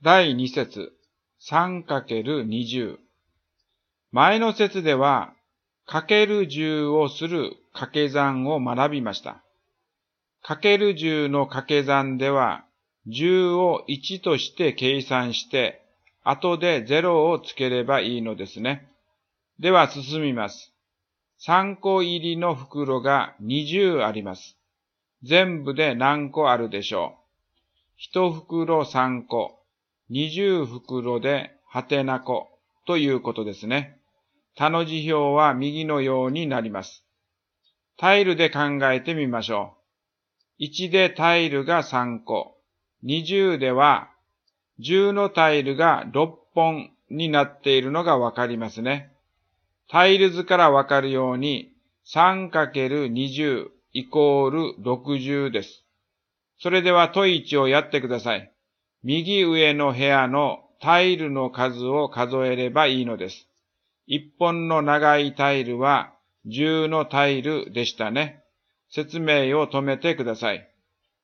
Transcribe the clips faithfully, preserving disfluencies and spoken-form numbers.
だいに節 さんかけるにじゅう。前の節では、かけるじゅうをする掛け算を学びました。かけるじゅうの掛け算では、じゅうをいちとして計算して、後でゼロをつければいいのですね。では進みます。さんこ入りの袋がにじゅうあります。全部で何個あるでしょう。いち袋さんこ、にじゅう袋ではてな個ということですね。他の辞表は右のようになります。タイルで考えてみましょう。いちでタイルがさんこ、にじゅうではじゅうのタイルがろっぽんになっているのがわかりますね。タイル図からわかるように さんかけるにじゅう イコールろくじゅうです。それでは問いいちをやってください。右上の部屋のタイルの数を数えればいいのです。いっぽんの長いタイルはじゅうのタイルでしたね。説明を止めてください。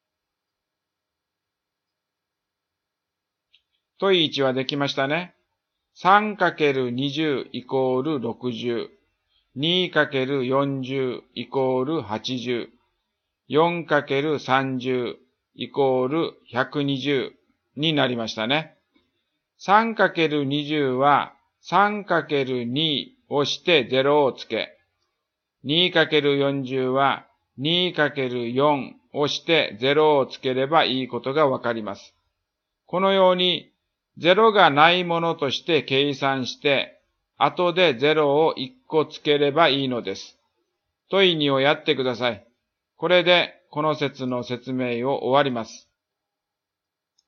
問いいちはできましたね。さんかけるにじゅう イコールろくじゅう。にかけるよんじゅう イコールはちじゅう。よんかけるさんじゅう イコールひゃくにじゅうになりましたね。さんかけるにじゅう は さんかけるに をしてゼロをつけ、にかけるよんじゅう は にかけるよん をしてゼロをつければいいことがわかります。このようにゼロがないものとして計算して、後でゼロをいっこつければいいのです。問いにをやってください。これでこの節の説明を終わります。